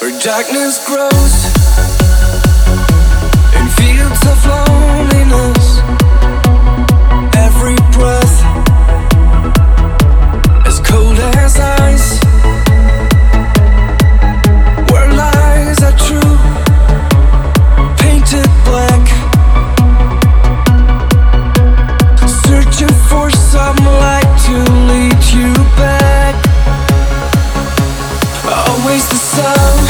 Darkness grows in fields of loneliness. Every breath as cold as ice. Where lies are true, painted black. Searching for some light to lead you back. Always the sound